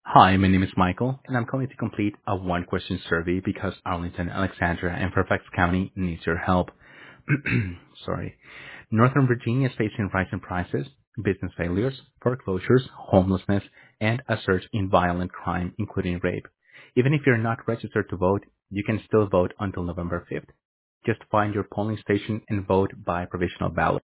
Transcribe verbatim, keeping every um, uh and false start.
Hi, my name is Michael, and I'm calling to complete a one-question survey because Arlington, Alexandria, and Fairfax County needs your help. Sorry. Northern Virginia is facing rising prices, business failures, foreclosures, homelessness, and a surge in violent crime, including rape. Even if you're not registered to vote, you can still vote until November fifth. Just find your polling station and vote by provisional ballot.